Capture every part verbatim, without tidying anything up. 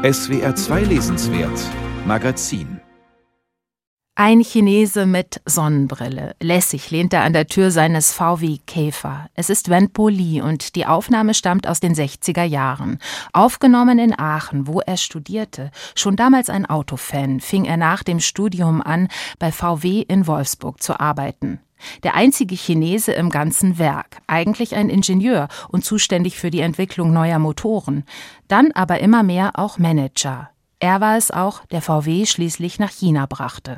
S W R zwei Lesenswert Magazin. Ein Chinese mit Sonnenbrille. Lässig lehnt er an der Tür seines V W Käfer. Es ist Wenpo Li und die Aufnahme stammt aus den sechziger Jahren. Aufgenommen in Aachen, wo er studierte. Schon damals ein Autofan, fing er nach dem Studium an, bei V W in Wolfsburg zu arbeiten. Der einzige Chinese im ganzen Werk, eigentlich ein Ingenieur und zuständig für die Entwicklung neuer Motoren. Dann aber immer mehr auch Manager. Er war es auch, der V W schließlich nach China brachte.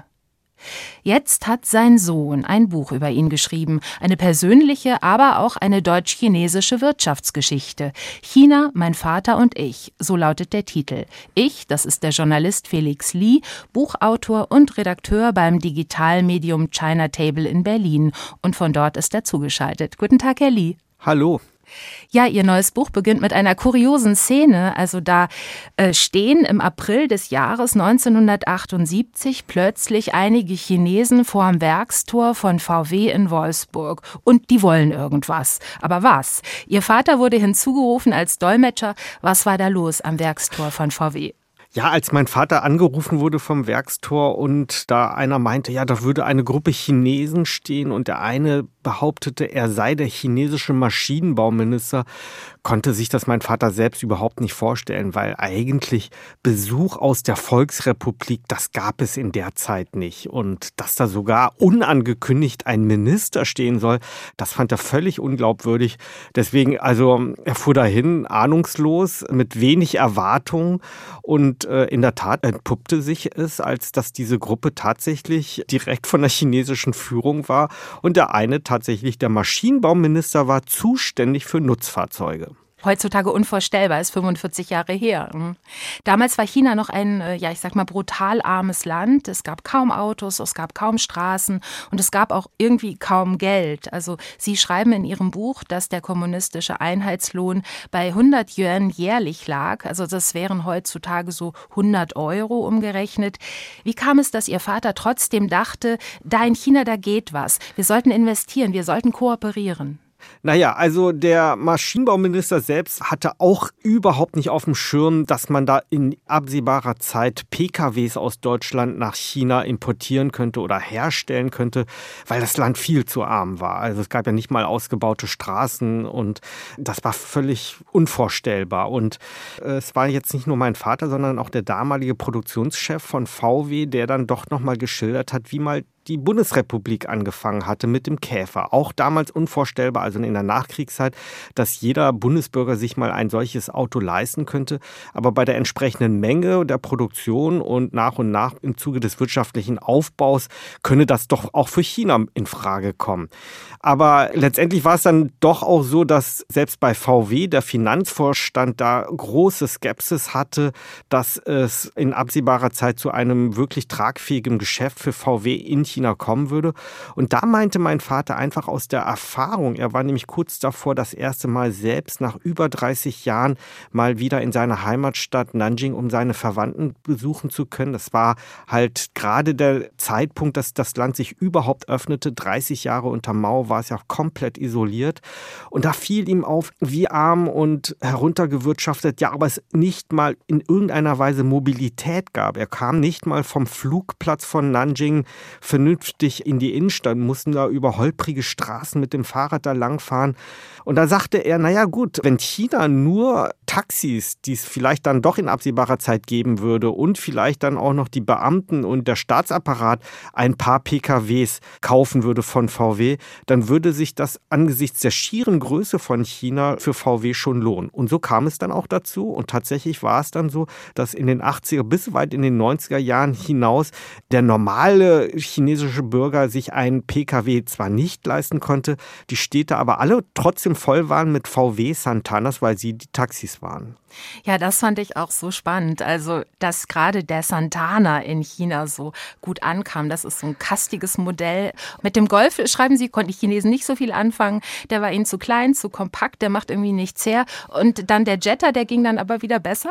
Jetzt hat sein Sohn ein Buch über ihn geschrieben, eine persönliche, aber auch eine deutsch-chinesische Wirtschaftsgeschichte. China, mein Vater und ich, so lautet der Titel. Ich, das ist der Journalist Felix Li, Buchautor und Redakteur beim Digitalmedium China Table in Berlin. Und von dort ist er zugeschaltet. Guten Tag, Herr Li. Hallo. Ja, Ihr neues Buch beginnt mit einer kuriosen Szene. Also da äh, stehen im April des Jahres neunzehnhundertachtundsiebzig plötzlich einige Chinesen vor dem Werkstor von V W in Wolfsburg. Und die wollen irgendwas. Aber was? Ihr Vater wurde hinzugerufen als Dolmetscher. Was war da los am Werkstor von V W? Ja, als mein Vater angerufen wurde vom Werkstor und da einer meinte, ja, da würde eine Gruppe Chinesen stehen und der eine behauptete, er sei der chinesische Maschinenbauminister, konnte sich das mein Vater selbst überhaupt nicht vorstellen, weil eigentlich Besuch aus der Volksrepublik, das gab es in der Zeit nicht. Und dass da sogar unangekündigt ein Minister stehen soll, das fand er völlig unglaubwürdig. Deswegen, also er fuhr dahin, ahnungslos, mit wenig Erwartung und äh, in der Tat entpuppte sich es, als dass diese Gruppe tatsächlich direkt von der chinesischen Führung war und der eine tatsächlich der Maschinenbauminister war, zuständig für Nutzfahrzeuge. Heutzutage unvorstellbar, ist fünfundvierzig Jahre her. Damals war China noch ein, ja, ich sag mal, brutal armes Land. Es gab kaum Autos, es gab kaum Straßen und es gab auch irgendwie kaum Geld. Also Sie schreiben in Ihrem Buch, dass der kommunistische Einheitslohn bei hundert Yuan jährlich lag. Also das wären heutzutage so hundert Euro umgerechnet. Wie kam es, dass Ihr Vater trotzdem dachte, da in China, da geht was. Wir sollten investieren, wir sollten kooperieren? Naja, also der Maschinenbauminister selbst hatte auch überhaupt nicht auf dem Schirm, dass man da in absehbarer Zeit P K Ws aus Deutschland nach China importieren könnte oder herstellen könnte, weil das Land viel zu arm war. Also es gab ja nicht mal ausgebaute Straßen und das war völlig unvorstellbar. Und es war jetzt nicht nur mein Vater, sondern auch der damalige Produktionschef von V W, der dann doch nochmal geschildert hat, wie mal die Bundesrepublik angefangen hatte mit dem Käfer. Auch damals unvorstellbar, also in der Nachkriegszeit, dass jeder Bundesbürger sich mal ein solches Auto leisten könnte. Aber bei der entsprechenden Menge der Produktion und nach und nach im Zuge des wirtschaftlichen Aufbaus könne das doch auch für China in Frage kommen. Aber letztendlich war es dann doch auch so, dass selbst bei V W der Finanzvorstand da große Skepsis hatte, dass es in absehbarer Zeit zu einem wirklich tragfähigen Geschäft für V W in China kommen würde. Und da meinte mein Vater einfach aus der Erfahrung, er war nämlich kurz davor, das erste Mal selbst nach über dreißig Jahren mal wieder in seiner Heimatstadt Nanjing, um seine Verwandten besuchen zu können. Das war halt gerade der Zeitpunkt, dass das Land sich überhaupt öffnete. dreißig Jahre unter Mao war es ja komplett isoliert. Und da fiel ihm auf, wie arm und heruntergewirtschaftet, ja, aber es nicht mal in irgendeiner Weise Mobilität gab. Er kam nicht mal vom Flugplatz von Nanjing vernünftig in die Innenstadt, mussten da über holprige Straßen mit dem Fahrrad da langfahren. Und da sagte er, naja gut, wenn China nur Taxis, die es vielleicht dann doch in absehbarer Zeit geben würde und vielleicht dann auch noch die Beamten und der Staatsapparat ein paar P K Ws kaufen würde von V W, dann würde sich das angesichts der schieren Größe von China für V W schon lohnen. Und so kam es dann auch dazu und tatsächlich war es dann so, dass in den achtziger bis weit in den neunziger Jahren hinaus der normale chinesische Bürger sich einen P K W zwar nicht leisten konnte, die Städte aber alle trotzdem voll waren mit V W Santanas, weil sie die Taxis waren. Ja, das fand ich auch so spannend. Also, dass gerade der Santana in China so gut ankam. Das ist so ein kastiges Modell. Mit dem Golf, schreiben Sie, konnten die Chinesen nicht so viel anfangen. Der war ihnen zu klein, zu kompakt, der macht irgendwie nichts her. Und dann der Jetta, der ging dann aber wieder besser?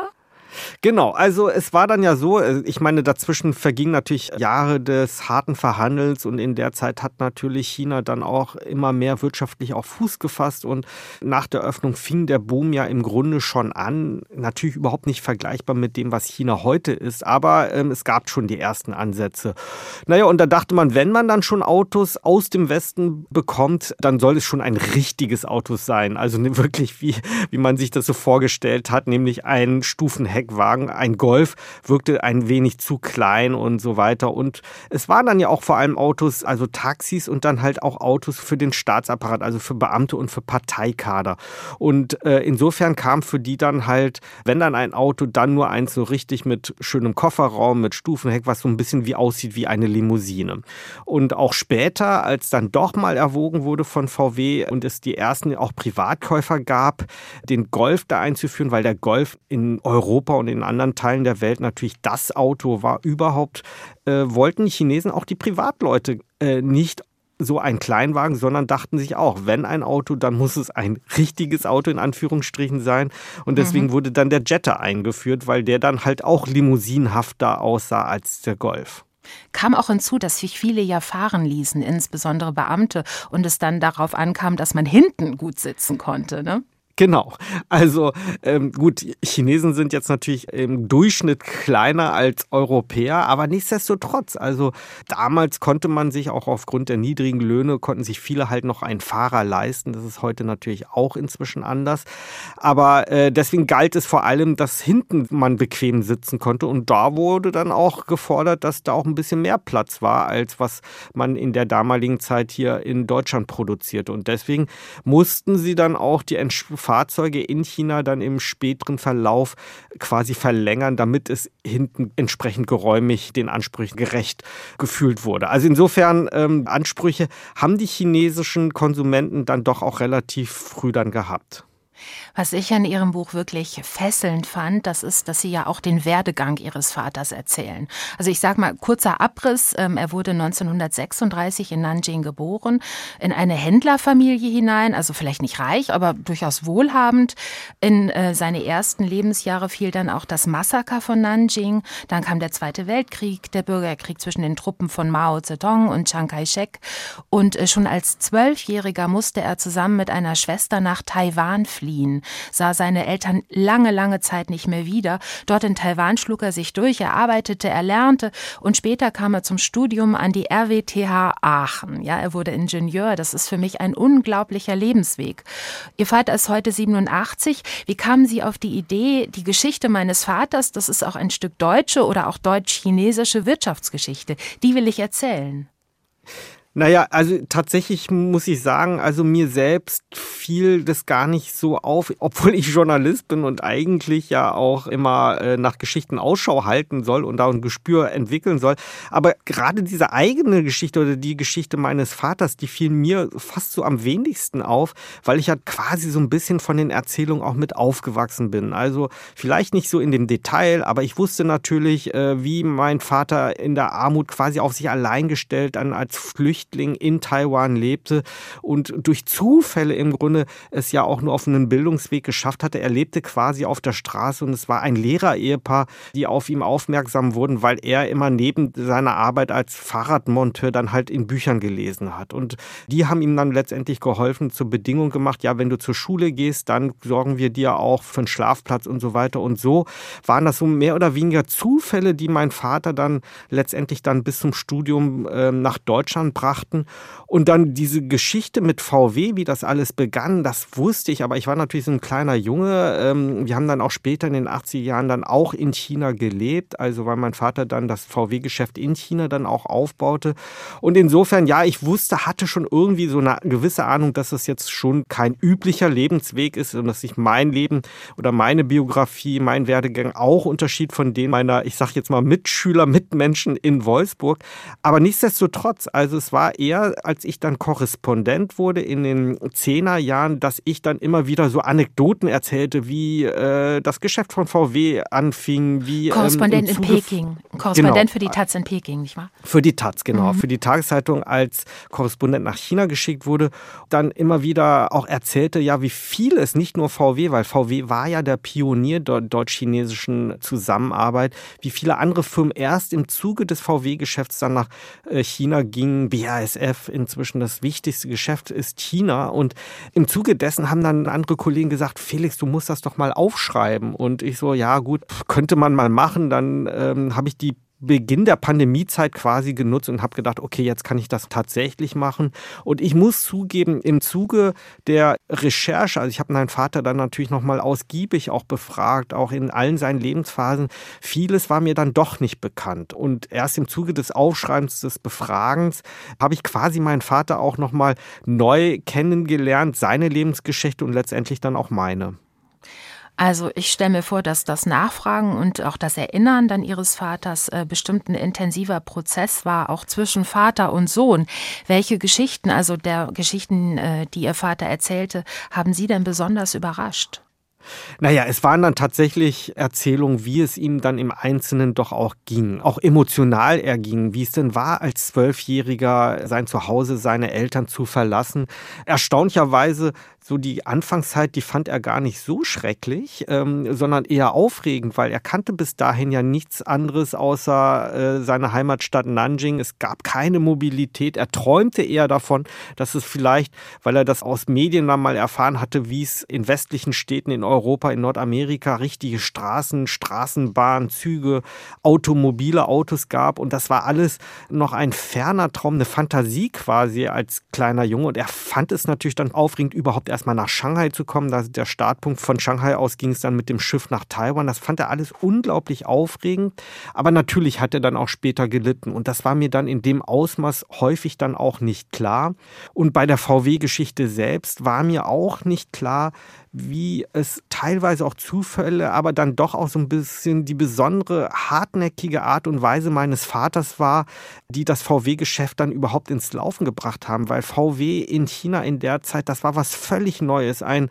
Genau, also es war dann ja so, ich meine, dazwischen vergingen natürlich Jahre des harten Verhandelns und in der Zeit hat natürlich China dann auch immer mehr wirtschaftlich auf Fuß gefasst und nach der Öffnung fing der Boom ja im Grunde schon an. Natürlich überhaupt nicht vergleichbar mit dem, was China heute ist, aber ähm, es gab schon die ersten Ansätze. Naja, und da dachte man, wenn man dann schon Autos aus dem Westen bekommt, dann soll es schon ein richtiges Auto sein. Also wirklich, wie, wie man sich das so vorgestellt hat, nämlich ein Stufenheck. Wagen, ein Golf, wirkte ein wenig zu klein und so weiter. Und es waren dann ja auch vor allem Autos, also Taxis und dann halt auch Autos für den Staatsapparat, also für Beamte und für Parteikader. Und äh, insofern kam für die dann halt, wenn dann ein Auto, dann nur eins so richtig mit schönem Kofferraum, mit Stufenheck, was so ein bisschen wie aussieht wie eine Limousine. Und auch später, als dann doch mal erwogen wurde von V W und es die ersten auch Privatkäufer gab, den Golf da einzuführen, weil der Golf in Europa und in anderen Teilen der Welt natürlich das Auto war überhaupt, äh, wollten die Chinesen auch die Privatleute äh, nicht so einen Kleinwagen, sondern dachten sich auch, wenn ein Auto, dann muss es ein richtiges Auto in Anführungsstrichen sein. Und deswegen mhm. wurde dann der Jetta eingeführt, weil der dann halt auch limousinenhafter aussah als der Golf. Kam auch hinzu, dass sich viele ja fahren ließen, insbesondere Beamte, und es dann darauf ankam, dass man hinten gut sitzen konnte, ne? Genau. Also ähm, gut, Chinesen sind jetzt natürlich im Durchschnitt kleiner als Europäer, aber nichtsdestotrotz, also damals konnte man sich auch aufgrund der niedrigen Löhne, konnten sich viele halt noch einen Fahrer leisten. Das ist heute natürlich auch inzwischen anders. Aber äh, deswegen galt es vor allem, dass hinten man bequem sitzen konnte und da wurde dann auch gefordert, dass da auch ein bisschen mehr Platz war, als was man in der damaligen Zeit hier in Deutschland produzierte. Und deswegen mussten sie dann auch die Entsch- Fahrzeuge in China dann im späteren Verlauf quasi verlängern, damit es hinten entsprechend geräumig den Ansprüchen gerecht gefühlt wurde. Also insofern ähm, Ansprüche haben die chinesischen Konsumenten dann doch auch relativ früh dann gehabt. Was ich an Ihrem Buch wirklich fesselnd fand, das ist, dass Sie ja auch den Werdegang Ihres Vaters erzählen. Also ich sage mal, kurzer Abriss. Ähm, er wurde neunzehnhundertsechsunddreißig in Nanjing geboren, in eine Händlerfamilie hinein, also vielleicht nicht reich, aber durchaus wohlhabend. In äh, seine ersten Lebensjahre fiel dann auch das Massaker von Nanjing. Dann kam der Zweite Weltkrieg, der Bürgerkrieg zwischen den Truppen von Mao Zedong und Chiang Kai-shek. Und äh, schon als Zwölfjähriger musste er zusammen mit einer Schwester nach Taiwan fliehen. Sah seine Eltern lange, lange Zeit nicht mehr wieder. Dort in Taiwan schlug er sich durch, er arbeitete, er lernte und später kam er zum Studium an die R W T H Aachen. Ja, er wurde Ingenieur. Das ist für mich ein unglaublicher Lebensweg. Ihr Vater ist heute siebenundachtzig. Wie kamen Sie auf die Idee, die Geschichte meines Vaters, das ist auch ein Stück deutsche oder auch deutsch-chinesische Wirtschaftsgeschichte, die will ich erzählen? Naja, also tatsächlich muss ich sagen, also mir selbst fiel das gar nicht so auf, obwohl ich Journalist bin und eigentlich ja auch immer äh, nach Geschichten Ausschau halten soll und da ein Gespür entwickeln soll. Aber gerade diese eigene Geschichte oder die Geschichte meines Vaters, die fiel mir fast so am wenigsten auf, weil ich ja quasi so ein bisschen von den Erzählungen auch mit aufgewachsen bin. Also vielleicht nicht so in dem Detail, aber ich wusste natürlich, äh, wie mein Vater in der Armut quasi auf sich allein gestellt dann als Flüchtling in Taiwan lebte und durch Zufälle im Grunde es ja auch nur auf einen Bildungsweg geschafft hatte. Er lebte quasi auf der Straße und es war ein Lehrer-Ehepaar, die auf ihn aufmerksam wurden, weil er immer neben seiner Arbeit als Fahrradmonteur dann halt in Büchern gelesen hat. Und die haben ihm dann letztendlich geholfen, zur Bedingung gemacht, ja, wenn du zur Schule gehst, dann sorgen wir dir auch für einen Schlafplatz und so weiter. Und so waren das so mehr oder weniger Zufälle, die mein Vater dann letztendlich dann bis zum Studium äh, nach Deutschland brachte. Und dann diese Geschichte mit V W, wie das alles begann, das wusste ich, aber ich war natürlich so ein kleiner Junge. Wir haben dann auch später in den achtziger Jahren dann auch in China gelebt, also weil mein Vater dann das V W-Geschäft in China dann auch aufbaute. Und insofern, ja, ich wusste, hatte schon irgendwie so eine gewisse Ahnung, dass das jetzt schon kein üblicher Lebensweg ist und dass sich mein Leben oder meine Biografie, mein Werdegang auch unterschied von dem meiner, ich sag jetzt mal, Mitschüler, Mitmenschen in Wolfsburg. Aber nichtsdestotrotz, also es war eher, als ich dann Korrespondent wurde in den Zehnerjahren, dass ich dann immer wieder so Anekdoten erzählte, wie äh, das Geschäft von V W anfing. Wie, Korrespondent ähm, in Peking. Korrespondent genau. für die Taz in Peking, nicht wahr? Für die Taz, genau. Mhm. Für die Tageszeitung als Korrespondent nach China geschickt wurde. Dann immer wieder auch erzählte, ja, wie viel es, nicht nur V W, weil V W war ja der Pionier der deutsch-chinesischen Zusammenarbeit, wie viele andere Firmen erst im Zuge des V W-Geschäfts dann nach China gingen. B A S F, inzwischen das wichtigste Geschäft ist China. Und im Zuge dessen haben dann andere Kollegen gesagt, Felix, du musst das doch mal aufschreiben. Und ich so, ja gut, könnte man mal machen. Dann ähm, habe ich die Beginn der Pandemiezeit quasi genutzt und habe gedacht, okay, jetzt kann ich das tatsächlich machen. Und ich muss zugeben, im Zuge der Recherche, also ich habe meinen Vater dann natürlich nochmal ausgiebig auch befragt, auch in allen seinen Lebensphasen, vieles war mir dann doch nicht bekannt. Und erst im Zuge des Aufschreibens, des Befragens, habe ich quasi meinen Vater auch nochmal neu kennengelernt, seine Lebensgeschichte und letztendlich dann auch meine. Also ich stelle mir vor, dass das Nachfragen und auch das Erinnern dann Ihres Vaters äh, bestimmt ein intensiver Prozess war, auch zwischen Vater und Sohn. Welche Geschichten, also der Geschichten, äh, die Ihr Vater erzählte, haben Sie denn besonders überrascht? Naja, es waren dann tatsächlich Erzählungen, wie es ihm dann im Einzelnen doch auch ging. Auch emotional er ging, wie es denn war, als Zwölfjähriger sein Zuhause, seine Eltern zu verlassen. Erstaunlicherweise so die Anfangszeit, die fand er gar nicht so schrecklich, ähm, sondern eher aufregend, weil er kannte bis dahin ja nichts anderes außer äh, seine Heimatstadt Nanjing. Es gab keine Mobilität. Er träumte eher davon, dass es vielleicht, weil er das aus Medien dann mal erfahren hatte, wie es in westlichen Städten in Europa, in Nordamerika richtige Straßen, Straßenbahnen, Züge, automobile Autos gab. Und das war alles noch ein ferner Traum, eine Fantasie quasi als kleiner Junge. Und er fand es natürlich dann aufregend, überhaupt erstmal nach Shanghai zu kommen. Da der Startpunkt von Shanghai aus ging es dann mit dem Schiff nach Taiwan. Das fand er alles unglaublich aufregend. Aber natürlich hat er dann auch später gelitten. Und das war mir dann in dem Ausmaß häufig dann auch nicht klar. Und bei der V W-Geschichte selbst war mir auch nicht klar, wie es teilweise auch Zufälle, aber dann doch auch so ein bisschen die besondere, hartnäckige Art und Weise meines Vaters war, die das V W-Geschäft dann überhaupt ins Laufen gebracht haben. Weil V W in China in der Zeit, das war was völlig Neues. Ein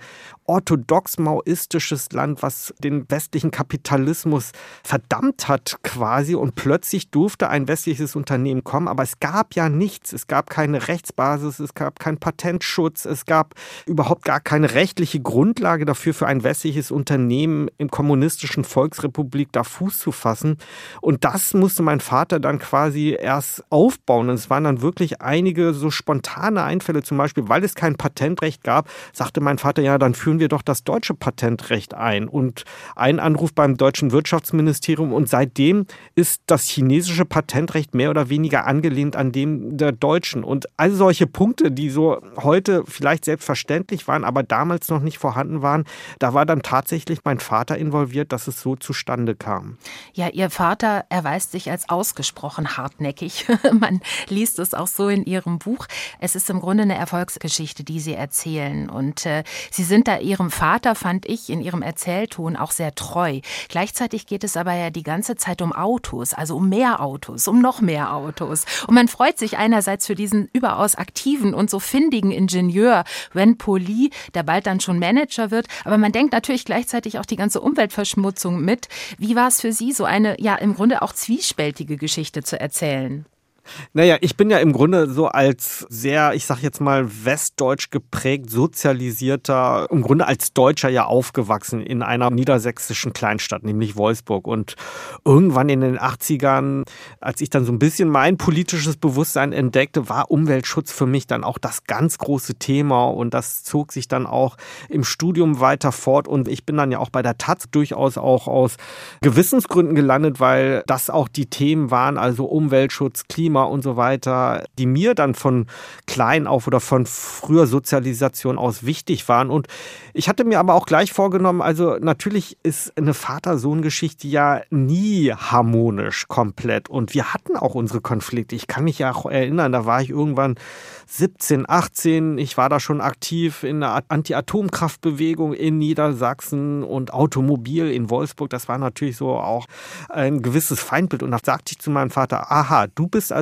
orthodox-maoistisches Land, was den westlichen Kapitalismus verdammt hat quasi. Und plötzlich durfte ein westliches Unternehmen kommen. Aber es gab ja nichts. Es gab keine Rechtsbasis, es gab keinen Patentschutz, es gab überhaupt gar keine rechtliche Grundlage dafür, für ein westliches Unternehmen im kommunistischen Volksrepublik da Fuß zu fassen. Und das musste mein Vater dann quasi erst aufbauen. Und es waren dann wirklich einige so spontane Einfälle, zum Beispiel, weil es kein Patentrecht gab, sagte mein Vater, ja, dann führen wir doch das deutsche Patentrecht ein. Und ein Anruf beim deutschen Wirtschaftsministerium. Und seitdem ist das chinesische Patentrecht mehr oder weniger angelehnt an dem der deutschen. Und all solche Punkte, die so heute vielleicht selbstverständlich waren, aber damals noch nicht vorhanden waren, da war dann tatsächlich mein Vater involviert, dass es so zustande kam. Ja, Ihr Vater erweist sich als ausgesprochen hartnäckig. Man liest es auch so in Ihrem Buch. Es ist im Grunde eine Erfolgsgeschichte, die Sie erzählen. Und äh, Sie sind da Ihrem Vater, fand ich, in Ihrem Erzählton auch sehr treu. Gleichzeitig geht es aber ja die ganze Zeit um Autos, also um mehr Autos, um noch mehr Autos. Und man freut sich einerseits für diesen überaus aktiven und so findigen Ingenieur Wenpo Li, der bald dann schon Manager wird, aber man denkt natürlich gleichzeitig auch die ganze Umweltverschmutzung mit. Wie war es für Sie, so eine, ja, im Grunde auch zwiespältige Geschichte zu erzählen? Naja, ich bin ja im Grunde so als sehr, ich sag jetzt mal, westdeutsch geprägt, sozialisierter, im Grunde als Deutscher ja aufgewachsen in einer niedersächsischen Kleinstadt, nämlich Wolfsburg. Und irgendwann in den achtzigern, als ich dann so ein bisschen mein politisches Bewusstsein entdeckte, war Umweltschutz für mich dann auch das ganz große Thema. Und das zog sich dann auch im Studium weiter fort. Und ich bin dann ja auch bei der Taz durchaus auch aus Gewissensgründen gelandet, weil das auch die Themen waren, also Umweltschutz, Klima und so weiter, die mir dann von klein auf oder von früher Sozialisation aus wichtig waren. Und ich hatte mir aber auch gleich vorgenommen, also natürlich ist eine Vater-Sohn-Geschichte ja nie harmonisch komplett. Und wir hatten auch unsere Konflikte. Ich kann mich ja auch erinnern, da war ich irgendwann siebzehn, achtzehn. Ich war da schon aktiv in der Anti-Atomkraftbewegung in Niedersachsen und Automobil in Wolfsburg. Das war natürlich so auch ein gewisses Feindbild. Und da sagte ich zu meinem Vater, aha, du bist also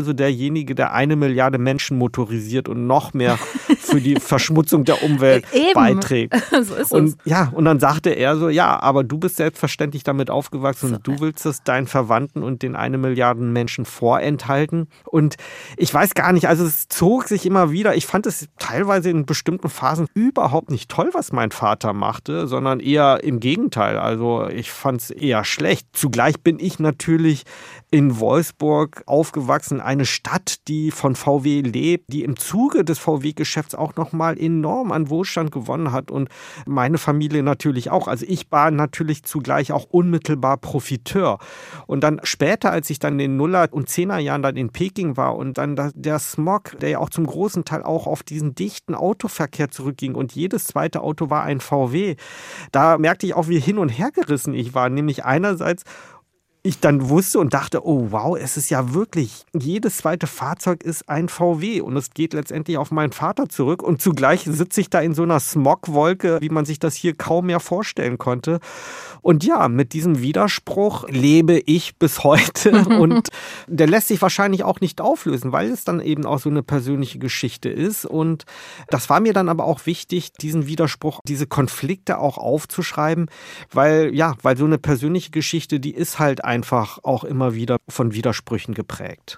also derjenige, der eine Milliarde Menschen motorisiert und noch mehr für die Verschmutzung der Umwelt Eben. beiträgt. So ist und es. ja, und dann sagte er so, ja, aber du bist selbstverständlich damit aufgewachsen So. und du willst es deinen Verwandten und den eine Milliarde Menschen vorenthalten. Und ich weiß gar nicht, also es zog sich immer wieder, ich fand es teilweise in bestimmten Phasen überhaupt nicht toll, was mein Vater machte, sondern eher im Gegenteil. Also ich fand es eher schlecht. Zugleich bin ich natürlich in Wolfsburg aufgewachsen, eine Stadt, die von V W lebt, die im Zuge des V W-Geschäfts auch nochmal enorm an Wohlstand gewonnen hat und meine Familie natürlich auch. Also ich war natürlich zugleich auch unmittelbar Profiteur. Und dann später, als ich dann in den Nuller- und Zehnerjahren dann in Peking war und dann der Smog, der ja auch zum großen Teil auch auf diesen dichten Autoverkehr zurückging und jedes zweite Auto war ein V W, da merkte ich auch, wie hin und her gerissen ich war. Nämlich einerseits ich dann wusste und dachte, oh wow, es ist ja wirklich, jedes zweite Fahrzeug ist ein V W und es geht letztendlich auf meinen Vater zurück und zugleich sitze ich da in so einer Smogwolke, wie man sich das hier kaum mehr vorstellen konnte. Und ja, mit diesem Widerspruch lebe ich bis heute und der lässt sich wahrscheinlich auch nicht auflösen, weil es dann eben auch so eine persönliche Geschichte ist und das war mir dann aber auch wichtig, diesen Widerspruch, diese Konflikte auch aufzuschreiben, weil ja, weil so eine persönliche Geschichte, die ist halt einfach auch immer wieder von Widersprüchen geprägt.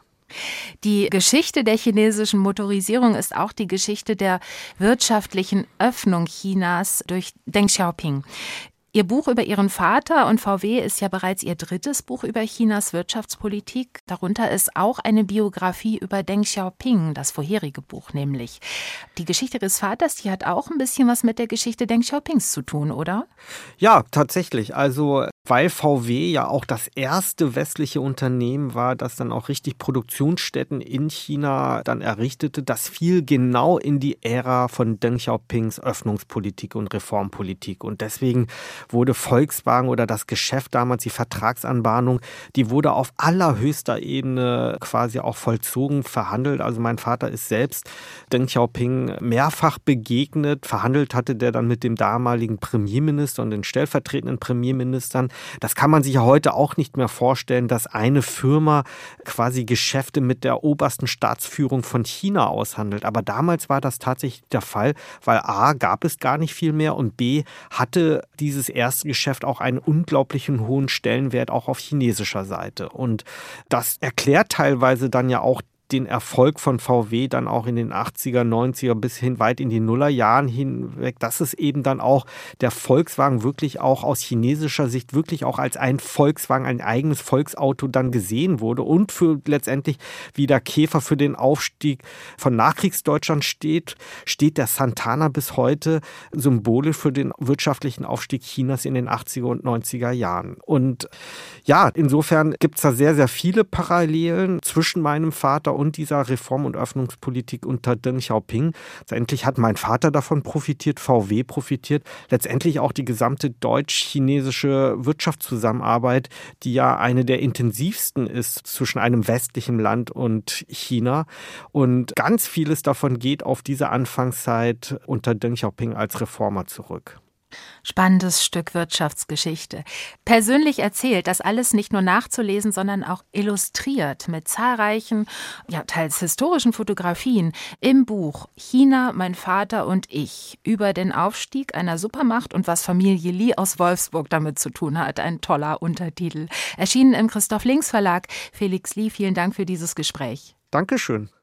Die Geschichte der chinesischen Motorisierung ist auch die Geschichte der wirtschaftlichen Öffnung Chinas durch Deng Xiaoping. Ihr Buch über Ihren Vater und V W ist ja bereits Ihr drittes Buch über Chinas Wirtschaftspolitik. Darunter ist auch eine Biografie über Deng Xiaoping, das vorherige Buch nämlich. Die Geschichte Ihres Vaters, die hat auch ein bisschen was mit der Geschichte Deng Xiaopings zu tun, oder? Ja, tatsächlich. Also weil V W ja auch das erste westliche Unternehmen war, das dann auch richtig Produktionsstätten in China dann errichtete, das fiel genau in die Ära von Deng Xiaopings Öffnungspolitik und Reformpolitik. Und deswegen wurde Volkswagen oder das Geschäft damals, die Vertragsanbahnung, die wurde auf allerhöchster Ebene quasi auch vollzogen, verhandelt. Also mein Vater ist selbst Deng Xiaoping mehrfach begegnet. Verhandelt hatte der dann mit dem damaligen Premierminister und den stellvertretenden Premierministern. Das kann man sich ja heute auch nicht mehr vorstellen, dass eine Firma quasi Geschäfte mit der obersten Staatsführung von China aushandelt. Aber damals war das tatsächlich der Fall, weil A, gab es gar nicht viel mehr und B, hatte dieses erste Geschäft auch einen unglaublichen hohen Stellenwert auch auf chinesischer Seite. Und das erklärt teilweise dann ja auch den Erfolg von V W dann auch in den achtziger, neunziger bis hin weit in die Nullerjahren hinweg, dass es eben dann auch der Volkswagen wirklich auch aus chinesischer Sicht wirklich auch als ein Volkswagen, ein eigenes Volksauto dann gesehen wurde und für letztendlich wie der Käfer für den Aufstieg von Nachkriegsdeutschland steht, steht der Santana bis heute symbolisch für den wirtschaftlichen Aufstieg Chinas in den achtziger und neunziger Jahren. Und ja, insofern gibt es da sehr, sehr viele Parallelen zwischen meinem Vater und dieser Reform- und Öffnungspolitik unter Deng Xiaoping. Letztendlich hat mein Vater davon profitiert, V W profitiert, letztendlich auch die gesamte deutsch-chinesische Wirtschaftszusammenarbeit, die ja eine der intensivsten ist zwischen einem westlichen Land und China. Und ganz vieles davon geht auf diese Anfangszeit unter Deng Xiaoping als Reformer zurück. Spannendes Stück Wirtschaftsgeschichte. Persönlich erzählt, das alles nicht nur nachzulesen, sondern auch illustriert mit zahlreichen, ja teils historischen Fotografien im Buch China, mein Vater und ich über den Aufstieg einer Supermacht und was Familie Li aus Wolfsburg damit zu tun hat. Ein toller Untertitel. Erschienen im Christoph Links Verlag. Felix Li, vielen Dank für dieses Gespräch. Dankeschön.